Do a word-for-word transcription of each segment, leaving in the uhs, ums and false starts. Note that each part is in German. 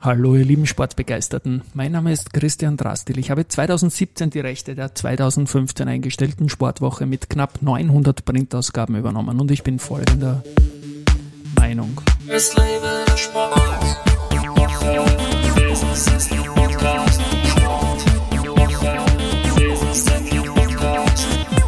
Hallo ihr lieben Sportbegeisterten, mein Name ist Christian Drastil. Ich habe zweitausendsiebzehn die Rechte der zweitausendfünfzehn eingestellten Sportwoche mit knapp neunhundert Printausgaben übernommen und ich bin folgender Meinung. Es lebe der Sport. Business ist der Podcast. Sport. Business ist der Podcast.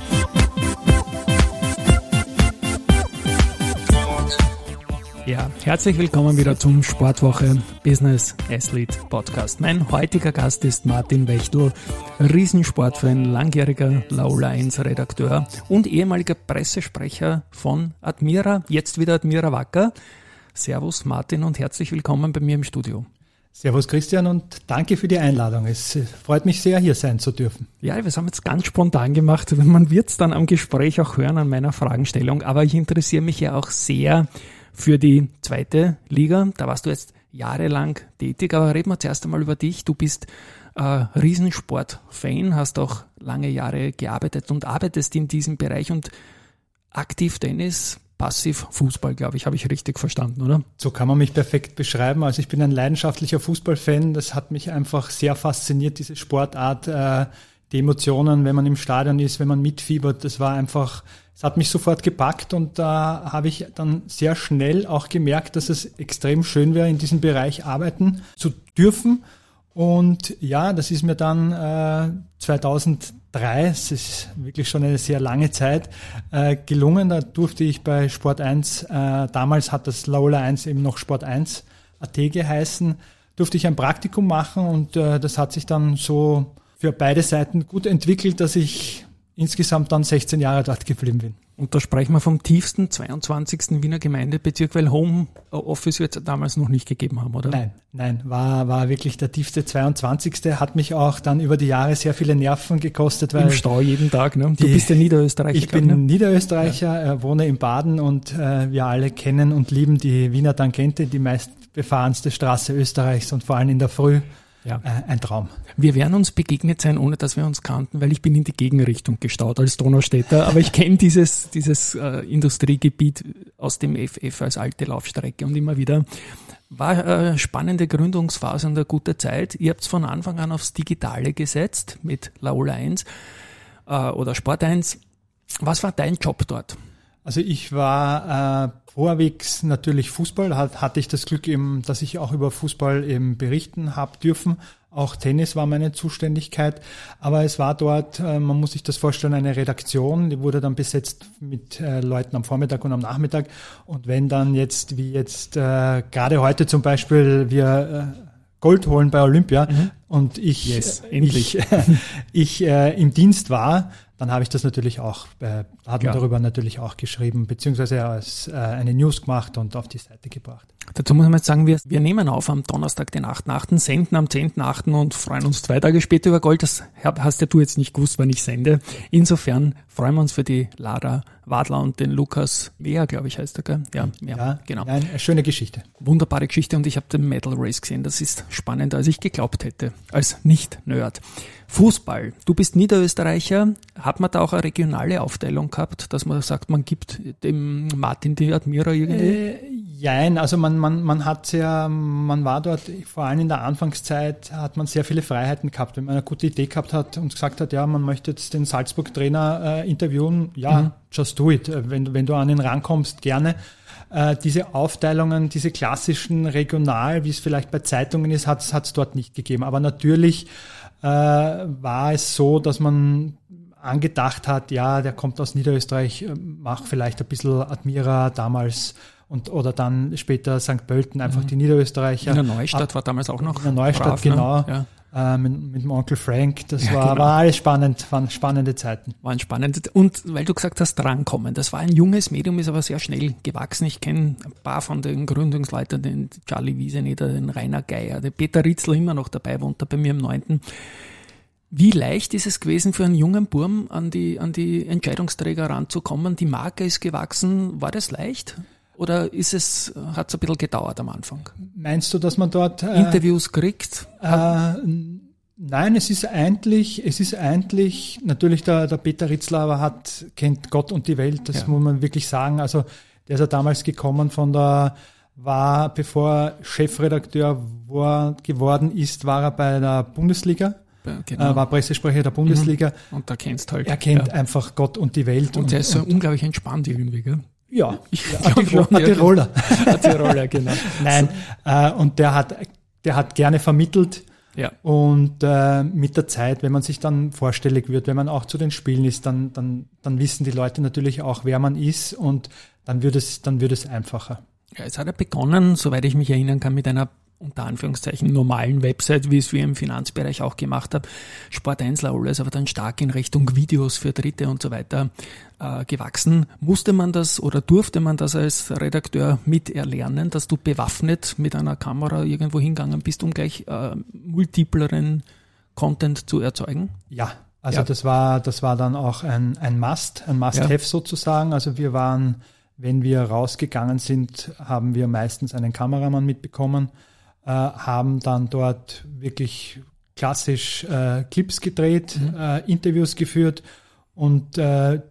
Ja, herzlich willkommen wieder zum Sportwoche Business Athlete Podcast. Mein heutiger Gast ist Martin Wächtl, Riesensportfan, langjähriger Laola eins Redakteur und ehemaliger Pressesprecher von Admira, jetzt wieder Admira Wacker. Servus Martin und herzlich willkommen bei mir im Studio. Servus Christian und danke für die Einladung. Es freut mich sehr, hier sein zu dürfen. Ja, wir haben jetzt ganz spontan gemacht. Man wird es dann am Gespräch auch hören, an meiner Fragenstellung, aber ich interessiere mich ja auch sehr für die zweite Liga. Da warst du jetzt jahrelang tätig, aber reden wir zuerst einmal über dich. Du bist äh, Riesensport-Fan, hast auch lange Jahre gearbeitet und arbeitest in diesem Bereich und aktiv Tennis, passiv Fußball, glaube ich, habe ich richtig verstanden, oder? So kann man mich perfekt beschreiben. Also ich bin ein leidenschaftlicher Fußballfan. Das hat mich einfach sehr fasziniert, diese Sportart, äh, die Emotionen, wenn man im Stadion ist, wenn man mitfiebert. Das war einfach, es hat mich sofort gepackt und da habe ich dann sehr schnell auch gemerkt, dass es extrem schön wäre, in diesem Bereich arbeiten zu dürfen. Und ja, das ist mir dann äh, zweitausenddrei, es ist wirklich schon eine sehr lange Zeit, äh, gelungen. Da durfte ich bei Sport eins, äh, damals hat das Laola eins eben noch Sport eins Punkt at geheißen, durfte ich ein Praktikum machen und äh, das hat sich dann so für beide Seiten gut entwickelt, dass ich insgesamt dann sechzehn Jahre dort geblieben bin. Und da sprechen wir vom tiefsten zweiundzwanzigsten Wiener Gemeindebezirk, weil Homeoffice wird es damals noch nicht gegeben haben, oder? Nein, nein, war, war wirklich der tiefste zweiundzwanzigste Hat mich auch dann über die Jahre sehr viele Nerven gekostet. Weil im Stau jeden Tag, ne? Du die, bist ja Niederösterreicher. Ich bin ne? Niederösterreicher, ja. äh, wohne in Baden und äh, wir alle kennen und lieben die Wiener Tangente, die meistbefahrenste Straße Österreichs und vor allem in der Früh. Ja. Äh, ein Traum. Wir werden uns begegnet sein, ohne dass wir uns kannten, weil ich bin in die Gegenrichtung gestaut als Donaustädter, aber ich kenne dieses dieses äh, Industriegebiet aus dem F F als alte Laufstrecke und immer wieder. War eine spannende Gründungsphase und eine gute Zeit. Ihr habt von Anfang an aufs Digitale gesetzt mit Laola eins äh, oder Sport eins. Was war dein Job dort? Also ich war äh, vorwegs natürlich Fußball, hat, hatte ich das Glück eben, dass ich auch über Fußball eben berichten habe dürfen. Auch Tennis war meine Zuständigkeit, aber es war dort, äh, man muss sich das vorstellen, eine Redaktion, die wurde dann besetzt mit äh, Leuten am Vormittag und am Nachmittag. Und wenn dann jetzt, wie jetzt äh, gerade heute zum Beispiel, wir äh, Gold holen bei Olympia mhm. und ich, yes, endlich. ich, ich äh, im Dienst war, dann habe ich das natürlich auch, äh, hat man darüber natürlich auch geschrieben, beziehungsweise als äh, eine News gemacht und auf die Seite gebracht. Dazu muss man jetzt sagen, wir, wir nehmen auf am Donnerstag, den achten achten, senden am zehnten achten und freuen uns zwei Tage später über Gold. Das hast ja du jetzt nicht gewusst, wann ich sende. Insofern freuen wir uns für die Lara Wadler und den Lukas Wehr, glaube ich, heißt er, gell? Ja, ja, ja genau. Eine, eine schöne Geschichte. Wunderbare Geschichte und ich habe den Medal Race gesehen. Das ist spannender, als ich geglaubt hätte, als Nicht-Nerd. Fußball. Du bist Niederösterreicher. Hat man da auch eine regionale Aufteilung gehabt, dass man sagt, man gibt dem Martin die Admira irgendwie? Äh, jein, also man, man, man hat ja, man war dort, vor allem in der Anfangszeit, hat man sehr viele Freiheiten gehabt. Wenn man eine gute Idee gehabt hat und gesagt hat, ja, man möchte jetzt den Salzburg-Trainer äh, interviewen, ja, mhm. just do it. Wenn, wenn du an ihn rankommst, gerne. Äh, diese Aufteilungen, diese klassischen regional, wie es vielleicht bei Zeitungen ist, hat es dort nicht gegeben. Aber natürlich äh, war es so, dass man angedacht hat, ja, der kommt aus Niederösterreich, mach vielleicht ein bisschen Admira damals und oder dann später Sankt Pölten, einfach mhm. die Niederösterreicher. In der Neustadt Ab, war damals auch noch. In der Neustadt, brav, genau. Ne? Ja. Äh, mit, mit dem Onkel Frank, das ja, war, genau. war alles spannend, waren spannende Zeiten. Waren spannend. Und weil du gesagt hast, drankommen, das war ein junges Medium, ist aber sehr schnell gewachsen. Ich kenne ein paar von den Gründungsleitern, den Charlie Wieseneder, den Rainer Geier, der Peter Ritzl immer noch dabei, wohnt da bei mir im neunten Wie leicht ist es gewesen für einen jungen Burm, an die, an die Entscheidungsträger ranzukommen? Die Marke ist gewachsen. War das leicht? Oder ist es, hat es ein bisschen gedauert am Anfang? Meinst du, dass man dort äh, Interviews kriegt? Äh, nein, es ist eigentlich, es ist eigentlich, natürlich der, der Peter Ritzler aber hat, kennt Gott und die Welt, das ja. muss man wirklich sagen. Also der ist ja damals gekommen von der war, bevor er Chefredakteur war, geworden ist, war er bei der Bundesliga. Genau. Äh, war Pressesprecher der Bundesliga. Und da kennst halt. Er kennt ja. einfach Gott und die Welt. Und, und der ist so und, unglaublich entspannt irgendwie, gell? Ja, ich, ja Tiroler. Tiroler, genau. Nein, so. äh, und der hat, der hat gerne vermittelt. Ja. Und äh, mit der Zeit, wenn man sich dann vorstellig wird, wenn man auch zu den Spielen ist, dann, dann, dann wissen die Leute natürlich auch, wer man ist, und dann wird es, dann wird es einfacher. Ja, es hat ja begonnen, soweit ich mich erinnern kann, mit einer unter Anführungszeichen normalen Website, wie es wir im Finanzbereich auch gemacht haben. Sport eins alles, aber dann stark in Richtung Videos für Dritte und so weiter äh, gewachsen. Musste man das oder durfte man das als Redakteur mit erlernen, dass du bewaffnet mit einer Kamera irgendwo hingegangen bist, um gleich äh, multipleren Content zu erzeugen? Ja, also ja. das war das war dann auch ein, ein Must, ein Must-Have ja. sozusagen. Also wir waren, wenn wir rausgegangen sind, haben wir meistens einen Kameramann mitbekommen, Äh, haben dann dort wirklich klassisch äh, Clips gedreht, mhm. äh, Interviews geführt, und äh,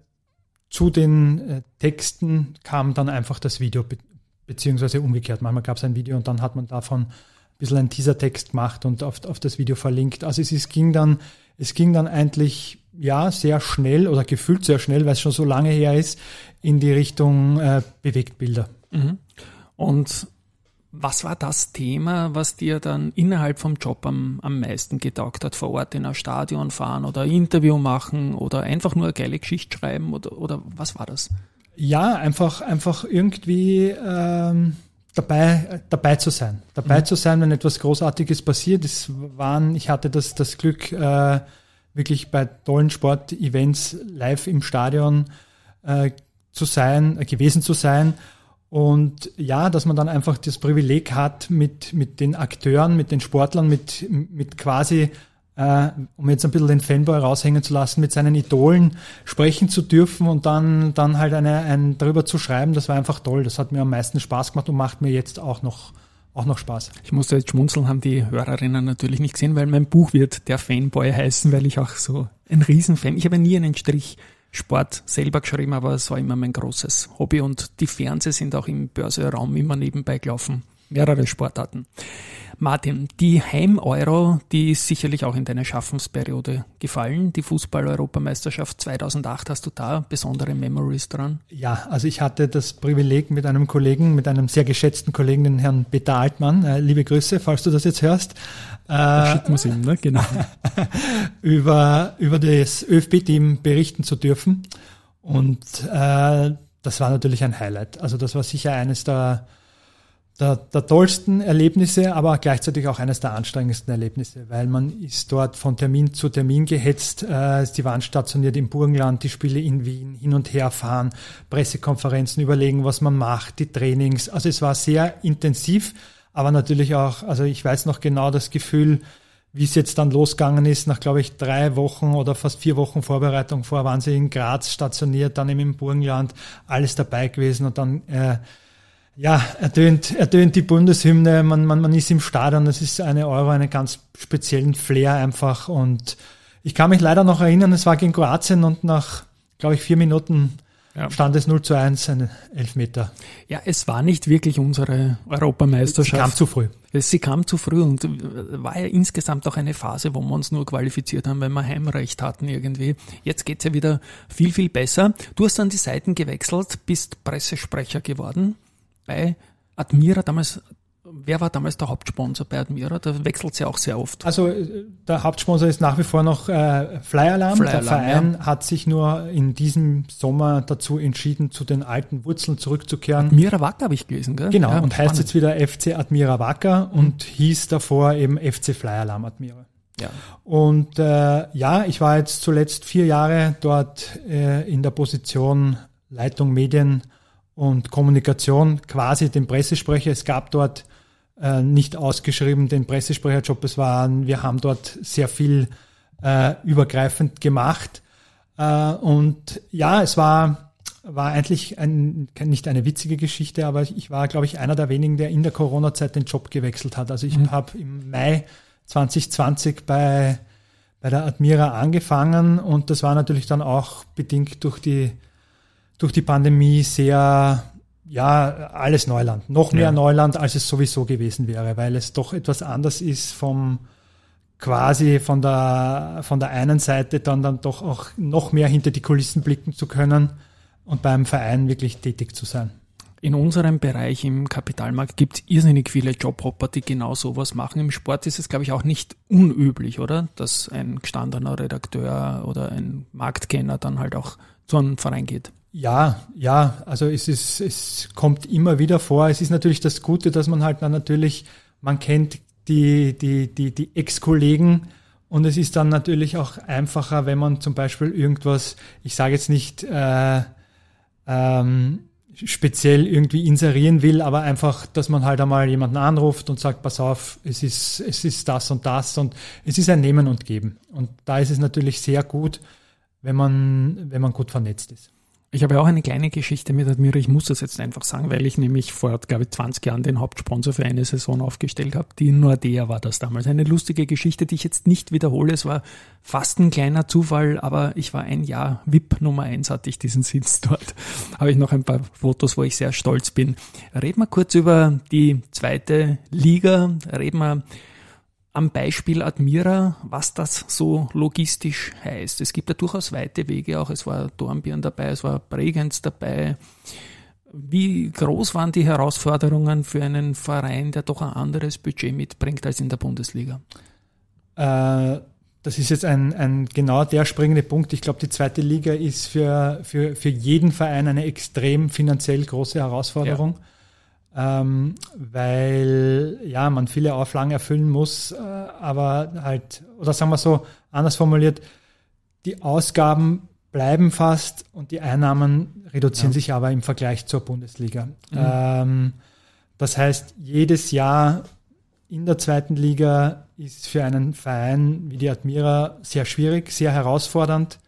zu den äh, Texten kam dann einfach das Video, be- beziehungsweise umgekehrt. Manchmal gab es ein Video und dann hat man davon ein bisschen einen Teasertext gemacht und auf, auf das Video verlinkt. Also es, es ging dann, es ging dann eigentlich ja sehr schnell oder gefühlt sehr schnell, weil es schon so lange her ist, in die Richtung äh, Bewegtbilder. Mhm. Und was war das Thema, was dir dann innerhalb vom Job am, am meisten getaugt hat? Vor Ort in ein Stadion fahren oder ein Interview machen oder einfach nur eine geile Geschichte schreiben, oder, oder was war das? Ja, einfach, einfach irgendwie ähm, dabei, dabei zu sein. Dabei mhm. zu sein, wenn etwas Großartiges passiert. Es waren, ich hatte das, das Glück, äh, wirklich bei tollen Sportevents live im Stadion äh, zu sein, äh, gewesen zu sein. Und ja, dass man dann einfach das Privileg hat, mit mit den Akteuren, mit den Sportlern, mit mit quasi, äh, um jetzt ein bisschen den Fanboy raushängen zu lassen, mit seinen Idolen sprechen zu dürfen und dann dann halt eine ein drüber zu schreiben, das war einfach toll. Das hat mir am meisten Spaß gemacht und macht mir jetzt auch noch auch noch Spaß. Ich musste jetzt schmunzeln, haben die Hörerinnen natürlich nicht gesehen, weil mein Buch wird der Fanboy heißen, weil ich auch so ein Riesenfan. Ich habe nie einen Strich Sport selber geschrieben, aber es war immer mein großes Hobby, und die Fernseher sind auch im Börse-Raum immer nebenbei gelaufen. Mehrere Sportarten. Martin, die Heim-Euro, die ist sicherlich auch in deine Schaffensperiode gefallen. Die Fußball-Europameisterschaft zweitausendacht, hast du da besondere Memories dran? Ja, also ich hatte das Privileg mit einem Kollegen, mit einem sehr geschätzten Kollegen, den Herrn Peter Altmann, äh, liebe Grüße, falls du das jetzt hörst. Da äh, schicken wir es ihm, ne? Genau. über, über das ÖFB-Team berichten zu dürfen. Und äh, das war natürlich ein Highlight. Also das war sicher eines der Der, der tollsten Erlebnisse, aber gleichzeitig auch eines der anstrengendsten Erlebnisse, weil man ist dort von Termin zu Termin gehetzt. Äh, die waren stationiert im Burgenland, die Spiele in Wien, hin und her fahren, Pressekonferenzen, überlegen, was man macht, die Trainings. Also es war sehr intensiv, aber natürlich auch, also ich weiß noch genau das Gefühl, wie es jetzt dann losgegangen ist. Nach, glaube ich, drei Wochen oder fast vier Wochen Vorbereitung vor, waren sie in Graz stationiert, dann eben im Burgenland, alles dabei gewesen, und dann äh, ja, ertönt, ertönt die Bundeshymne, man, man, man ist im Stadion, das ist eine Euro, einen ganz speziellen Flair einfach, und ich kann mich leider noch erinnern, es war gegen Kroatien und nach, glaube ich, vier Minuten ja. stand es null zu eins, ein Elfmeter. Ja, es war nicht wirklich unsere Europameisterschaft. Sie kam zu früh. Sie kam zu früh und war ja insgesamt auch eine Phase, wo wir uns nur qualifiziert haben, weil wir Heimrecht hatten irgendwie. Jetzt geht's ja wieder viel, viel besser. Du hast dann die Seiten gewechselt, bist Pressesprecher geworden bei Admira. Damals, wer war damals der Hauptsponsor bei Admira? Da wechselt es ja auch sehr oft. Also der Hauptsponsor ist nach wie vor noch äh, Flyalarm. Fly der Verein ja. hat sich nur in diesem Sommer dazu entschieden, zu den alten Wurzeln zurückzukehren. Admira Wacker habe ich gelesen, gell? Genau, ja, und spannend. heißt jetzt wieder F C Admira Wacker und mhm. hieß davor eben F C Flyalarm Admira. Ja. Und äh, ja, ich war jetzt zuletzt vier Jahre dort äh, in der Position Leitung Medien und Kommunikation, quasi den Pressesprecher. Es gab dort äh, nicht ausgeschrieben den Pressesprecherjob. Es waren, wir haben dort sehr viel äh, übergreifend gemacht. Äh, und ja, es war, war eigentlich ein, nicht eine witzige Geschichte, aber ich war, glaube ich, einer der wenigen, der in der Corona-Zeit den Job gewechselt hat. Also ich mhm. habe im Mai zwanzig zwanzig bei, bei der Admira angefangen, und das war natürlich dann auch bedingt durch die durch die Pandemie sehr, Ja, alles Neuland. Noch mehr Ja. Neuland, als es sowieso gewesen wäre, weil es doch etwas anders ist vom quasi von der von der einen Seite dann dann doch auch noch mehr hinter die Kulissen blicken zu können und beim Verein wirklich tätig zu sein. In unserem Bereich im Kapitalmarkt gibt es irrsinnig viele Jobhopper, die genau sowas machen. Im Sport ist es, glaube ich, auch nicht unüblich, oder? Dass ein gestandener Redakteur oder ein Marktkenner dann halt auch zu einem Verein geht. Ja, ja, also es ist, es kommt immer wieder vor. Es ist natürlich das Gute, dass man halt dann natürlich, man kennt die, die, die, die Ex-Kollegen und es ist dann natürlich auch einfacher, wenn man zum Beispiel irgendwas, ich sage jetzt nicht äh, ähm, speziell irgendwie inserieren will, aber einfach, dass man halt einmal jemanden anruft und sagt, pass auf, es ist, es ist das und das und es ist ein Nehmen und Geben. Und da ist es natürlich sehr gut, wenn man, wenn man gut vernetzt ist. Ich habe ja auch eine kleine Geschichte mit Admira. Ich muss das jetzt einfach sagen, weil ich nämlich vor, glaube ich, zwanzig Jahren den Hauptsponsor für eine Saison aufgestellt habe. Die Nordea war das damals. Eine lustige Geschichte, die ich jetzt nicht wiederhole. Es war fast ein kleiner Zufall, aber ich war ein Jahr V I P Nummer eins, hatte ich diesen Sitz dort. Habe ich noch ein paar Fotos, wo ich sehr stolz bin. Reden wir kurz über die zweite Liga. Reden wir am Beispiel Admira, was das so logistisch heißt. Es gibt ja durchaus weite Wege auch. Es war Dornbirn dabei, es war Bregenz dabei. Wie groß waren die Herausforderungen für einen Verein, der doch ein anderes Budget mitbringt als in der Bundesliga? Äh, das ist jetzt ein, ein genau der springende Punkt. Ich glaube, die zweite Liga ist für, für, für jeden Verein eine extrem finanziell große Herausforderung. Ja. Ähm, weil ja man viele Auflagen erfüllen muss, äh, aber halt, oder sagen wir so, anders formuliert, die Ausgaben bleiben fast und die Einnahmen reduzieren ja. sich aber im Vergleich zur Bundesliga. Mhm. Ähm, das heißt, jedes Jahr in der zweiten Liga ist für einen Verein wie die Admira sehr schwierig, sehr herausfordernd.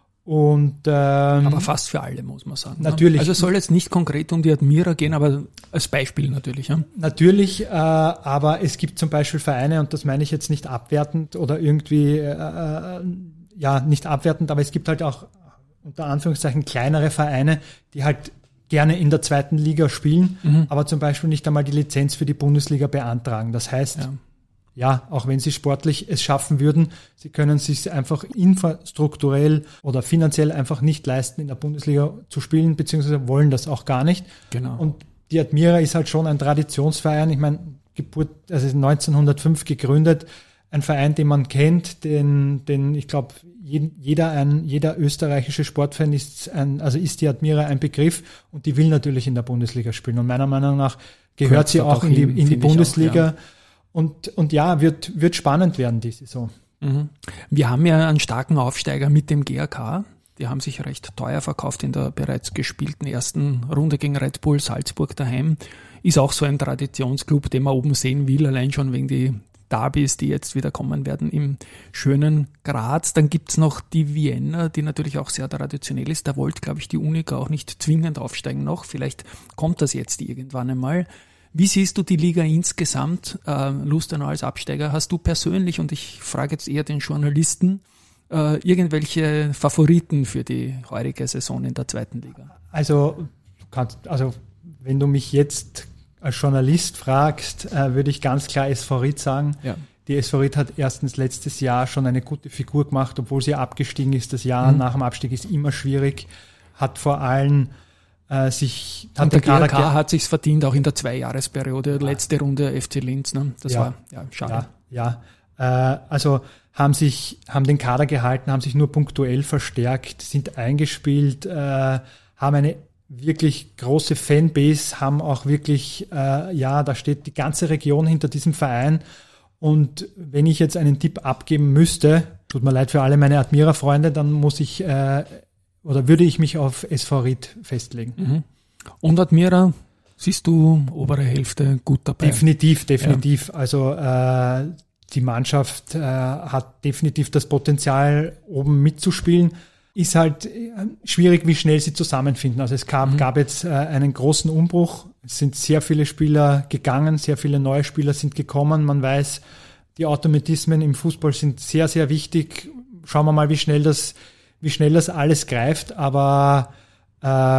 Und, ähm, aber fast für alle, muss man sagen. Natürlich. Also es soll jetzt nicht konkret um die Admira gehen, aber als Beispiel natürlich. Ja? Natürlich, äh, aber es gibt zum Beispiel Vereine, und das meine ich jetzt nicht abwertend oder irgendwie, äh, ja, nicht abwertend, aber es gibt halt auch unter Anführungszeichen kleinere Vereine, die halt gerne in der zweiten Liga spielen, mhm. aber zum Beispiel nicht einmal die Lizenz für die Bundesliga beantragen. Das heißt, ja. Ja, auch wenn sie sportlich es schaffen würden, sie können es sich einfach infrastrukturell oder finanziell einfach nicht leisten, in der Bundesliga zu spielen, beziehungsweise wollen das auch gar nicht. Genau. Und die Admira ist halt schon ein Traditionsverein. Ich meine, Geburt, also neunzehnhundertfünf gegründet, ein Verein, den man kennt, den, den ich glaube, jeder ein, jeder österreichische Sportfan ist ein, also ist die Admira ein Begriff und die will natürlich in der Bundesliga spielen. Und meiner Meinung nach gehört Gehört sie auch, auch in die, in die Bundesliga. Auch, ja. Und, und ja, wird, wird spannend werden, die Saison. Mhm. Wir haben ja einen starken Aufsteiger mit dem G A K. Die haben sich recht teuer verkauft in der bereits gespielten ersten Runde gegen Red Bull Salzburg daheim. Ist auch so ein Traditionsclub, den man oben sehen will, allein schon wegen die Derbys, die jetzt wieder kommen werden im schönen Graz. Dann gibt's noch die Vienna, die natürlich auch sehr traditionell ist. Da wollte, glaube ich, die Unica auch nicht zwingend aufsteigen noch. Vielleicht kommt das jetzt irgendwann einmal. Wie siehst du die Liga insgesamt? Äh, Lustenau als Absteiger, hast du persönlich, und ich frage jetzt eher den Journalisten, äh, irgendwelche Favoriten für die heurige Saison in der zweiten Liga? Also, kannst, also wenn du mich jetzt als Journalist fragst, äh, würde ich ganz klar S V Ried sagen. Ja. Die S V Ried hat erstens letztes Jahr schon eine gute Figur gemacht, obwohl sie abgestiegen ist. Das Jahr mhm. nach dem Abstieg ist immer schwierig, hat vor allem Äh, sich, und der G A K hat sich's verdient, auch in der Zweijahresperiode, letzte Runde F C Linz, ne? Das ja, war ja schade. Ja, ja. Äh, also haben sich, haben den Kader gehalten, haben sich nur punktuell verstärkt, sind eingespielt, äh, haben eine wirklich große Fanbase, haben auch wirklich, äh, ja, da steht die ganze Region hinter diesem Verein. Und wenn ich jetzt einen Tipp abgeben müsste, tut mir leid für alle meine Admira-Freunde, dann muss ich äh, oder würde ich mich auf S V Ried festlegen. Mhm. Und Admira, siehst du obere Hälfte gut dabei? Definitiv, definitiv. Ja. Also äh, die Mannschaft äh, hat definitiv das Potenzial, oben mitzuspielen. Ist halt äh, schwierig, wie schnell sie zusammenfinden. Also es gab, mhm. gab jetzt äh, einen großen Umbruch. Es sind sehr viele Spieler gegangen, sehr viele neue Spieler sind gekommen. Man weiß, die Automatismen im Fußball sind sehr, sehr wichtig. Schauen wir mal, wie schnell das wie schnell das alles greift, aber ähm,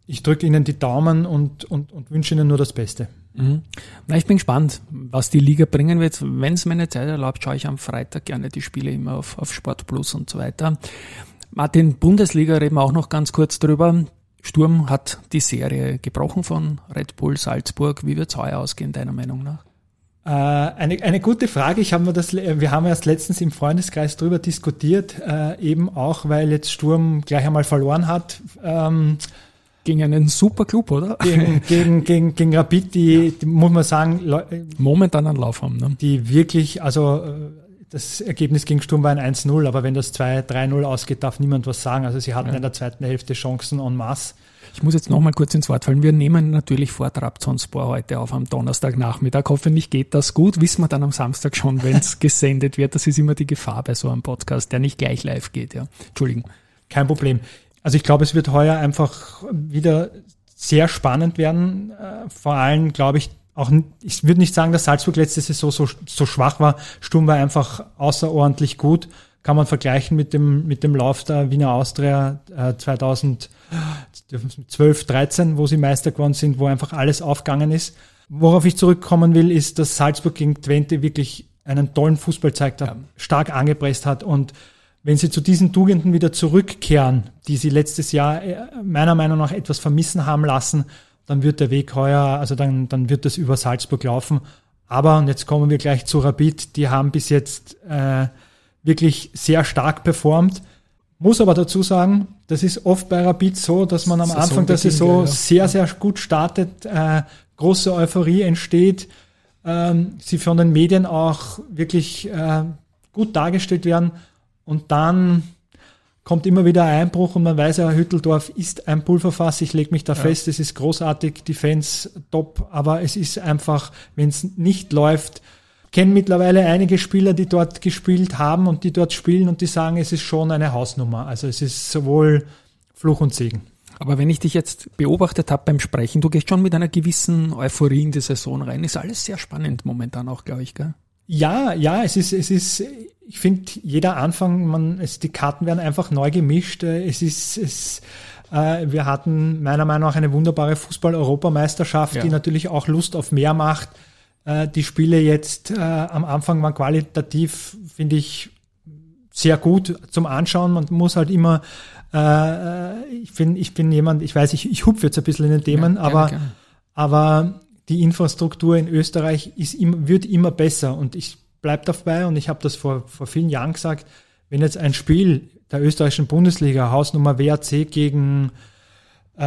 ich drücke Ihnen die Daumen und, und, und wünsche Ihnen nur das Beste. Mhm. Na, ich bin gespannt, was die Liga bringen wird. Wenn es meine Zeit erlaubt, schaue ich am Freitag gerne die Spiele immer auf, auf Sport Plus und so weiter. Martin, Bundesliga reden wir auch noch ganz kurz drüber. Sturm hat die Serie gebrochen von Red Bull Salzburg. Wie wird es heuer ausgehen, deiner Meinung nach? Äh, eine, eine gute Frage. Ich habe mir das, wir haben erst letztens im Freundeskreis drüber diskutiert, äh, eben auch, weil jetzt Sturm gleich einmal verloren hat. Ähm, Gegen einen super Club, oder? Gegen, gegen, gegen, gegen Rapid, die, die muss man sagen, Leu- momentan einen Lauf haben, ne? Die wirklich, also das Ergebnis gegen Sturm war ein eins null, aber wenn das zwei drei null ausgeht, darf niemand was sagen. Also sie hatten ja in der zweiten Hälfte Chancen en masse. Ich muss jetzt noch mal kurz ins Wort fallen. Wir nehmen natürlich vor Trabzonspor heute auf am Donnerstagnachmittag. Hoffentlich geht das gut. Wissen wir dann am Samstag schon, wenn es gesendet wird. Das ist immer die Gefahr bei so einem Podcast, der nicht gleich live geht. Ja. Entschuldigung. Kein Problem. Also ich glaube, es wird heuer einfach wieder sehr spannend werden. Äh, vor allem glaube ich auch, ich würde nicht sagen, dass Salzburg letzte Saison so, so schwach war. Sturm war einfach außerordentlich gut. Kann man vergleichen mit dem, mit dem Lauf der Wiener Austria äh, zweitausendzwölf, dreizehn, wo sie Meister geworden sind, wo einfach alles aufgegangen ist. Worauf ich zurückkommen will, ist, dass Salzburg gegen Twente wirklich einen tollen Fußball zeigt hat, ja. stark angepresst hat, und wenn sie zu diesen Tugenden wieder zurückkehren, die sie letztes Jahr meiner Meinung nach etwas vermissen haben lassen, dann wird der Weg heuer, also dann, dann wird das über Salzburg laufen. Aber, und jetzt kommen wir gleich zu Rapid, die haben bis jetzt äh, wirklich sehr stark performt. Muss aber dazu sagen, das ist oft bei Rapid so, dass man am Saison Anfang der Saison ja. sehr, sehr gut startet, äh, große Euphorie entsteht, ähm, sie von den Medien auch wirklich äh, gut dargestellt werden. Und dann kommt immer wieder ein Einbruch und man weiß ja, Hütteldorf ist ein Pulverfass, ich lege mich da ja. fest, es ist großartig, die Fans top, aber es ist einfach, wenn es nicht läuft, kenne mittlerweile einige Spieler, die dort gespielt haben und die dort spielen und die sagen, es ist schon eine Hausnummer. Also es ist sowohl Fluch und Segen. Aber wenn ich dich jetzt beobachtet habe beim Sprechen, du gehst schon mit einer gewissen Euphorie in die Saison rein, ist alles sehr spannend momentan auch, glaube ich, gell? Ja, ja, es ist, es ist, ich finde, jeder Anfang, man, es, die Karten werden einfach neu gemischt. Es ist, es, äh, wir hatten meiner Meinung nach eine wunderbare Fußball-Europameisterschaft, ja. die natürlich auch Lust auf mehr macht. Äh, die Spiele jetzt äh, am Anfang waren qualitativ, finde ich, sehr gut zum Anschauen. Man muss halt immer, äh, ich bin, ich bin jemand, ich weiß, ich, ich hupfe jetzt ein bisschen in den Themen, ja, gerne, aber, gerne. aber die Infrastruktur in Österreich ist immer, wird immer besser, und ich bleibe dabei, und ich habe das vor, vor vielen Jahren gesagt, wenn jetzt ein Spiel der österreichischen Bundesliga, Hausnummer W A C gegen äh,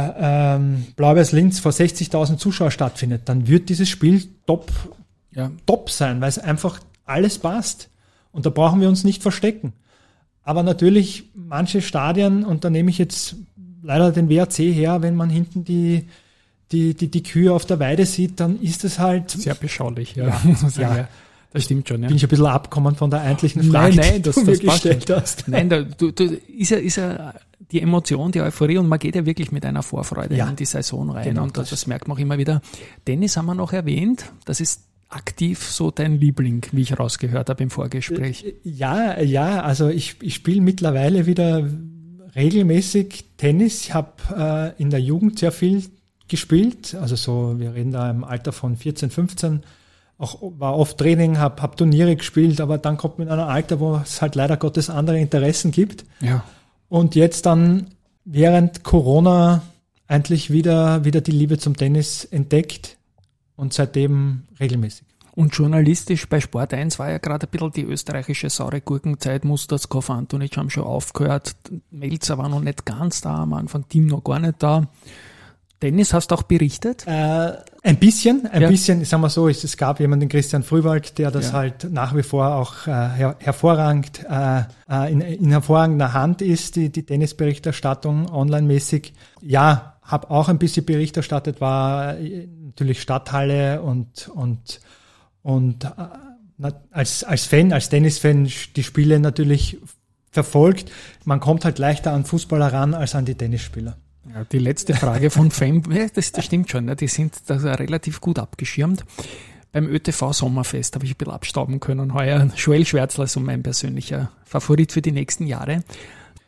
ähm, Blau-Weiß Linz vor sechzigtausend Zuschauer stattfindet, dann wird dieses Spiel top, ja. top sein, weil es einfach alles passt, und da brauchen wir uns nicht verstecken. Aber natürlich manche Stadien, und da nehme ich jetzt leider den W A C her, wenn man hinten die Die, die, die Kühe auf der Weide sieht, dann ist es halt sehr beschaulich, ja. ja, ja. Das stimmt schon, ja. Bin ich ein bisschen abgekommen von der eigentlichen Frage, nein, nein, das, die du das mir gestellt hast. Nein, da, du, du, ist ja, ist ja die Emotion, die Euphorie, und man geht ja wirklich mit einer Vorfreude ja. in die Saison rein, genau, und das, das merkt man auch immer wieder. Tennis haben wir noch erwähnt, das ist aktiv so dein Liebling, wie ich rausgehört habe im Vorgespräch. Ja, ja, also ich, ich spiele mittlerweile wieder regelmäßig Tennis. Ich habe äh, in der Jugend sehr viel gespielt, also so, wir reden da im Alter von vierzehn, fünfzehn, auch war oft Training, habe hab Turniere gespielt, aber dann kommt man in ein Alter, wo es halt leider Gottes andere Interessen gibt. Ja. Und jetzt dann während Corona eigentlich wieder, wieder die Liebe zum Tennis entdeckt und seitdem regelmäßig. Und journalistisch bei Sport eins war ja gerade ein bisschen die österreichische saure Gurkenzeit, Musterskov, Antonic haben schon aufgehört, Melzer war noch nicht ganz da, am Anfang Team noch gar nicht da. Tennis hast du auch berichtet? Äh, ein bisschen, ein ja. bisschen, sagen wir so, es gab jemanden, den Christian Frühwald, der das ja. halt nach wie vor auch äh, her, hervorragend, äh, in, in hervorragender Hand ist, die, die Tennisberichterstattung online-mäßig. Ja, habe auch ein bisschen Bericht erstattet, war natürlich Stadthalle und, und, und äh, als, als Fan, als Tennisfan die Spiele natürlich verfolgt. Man kommt halt leichter an Fußballer ran als an die Tennisspieler. Ja, die letzte Frage von Fame, ja, das, das stimmt schon, ja, die sind da relativ gut abgeschirmt. Beim ÖTV Sommerfest habe ich ein bisschen abstauben können heuer. Joel Schwärzler ist so mein persönlicher Favorit für die nächsten Jahre.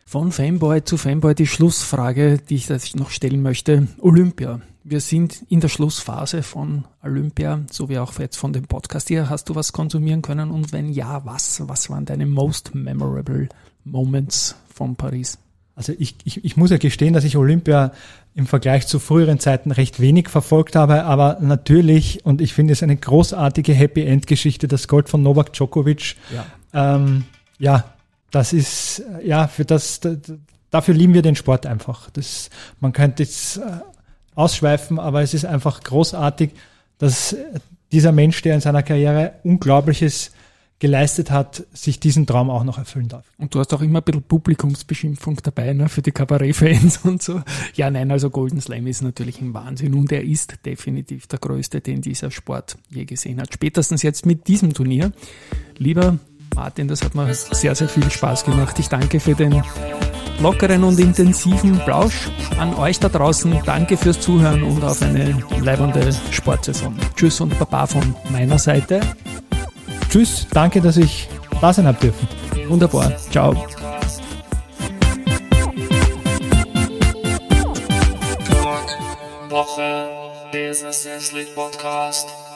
Von Fanboy zu Fanboy die Schlussfrage, die ich noch stellen möchte. Olympia. Wir sind in der Schlussphase von Olympia, so wie auch jetzt von dem Podcast hier. Hast du was konsumieren können? Und wenn ja, was? Was waren deine most memorable moments von Paris? Also ich, ich, ich muss ja gestehen, dass ich Olympia im Vergleich zu früheren Zeiten recht wenig verfolgt habe, aber natürlich, und ich finde es eine großartige Happy-End-Geschichte, das Gold von Novak Djokovic. Ja, ähm, ja das ist, ja, für das, dafür lieben wir den Sport einfach. Das, man könnte jetzt ausschweifen, aber es ist einfach großartig, dass dieser Mensch, der in seiner Karriere Unglaubliches geleistet hat, sich diesen Traum auch noch erfüllen darf. Und du hast auch immer ein bisschen Publikumsbeschimpfung dabei, ne, für die Kabarett-Fans und so. Ja, nein, also Golden Slam ist natürlich ein Wahnsinn und er ist definitiv der größte, den dieser Sport je gesehen hat. Spätestens jetzt mit diesem Turnier. Lieber Martin, das hat mir sehr, sehr viel Spaß gemacht. Ich danke für den lockeren und intensiven Plausch an euch da draußen. Danke fürs Zuhören und auf eine bleibende Sportsaison. Tschüss und Baba von meiner Seite. Tschüss, danke, dass ich da sein habe dürfen. Wunderbar, ciao. Woche, Business Podcast.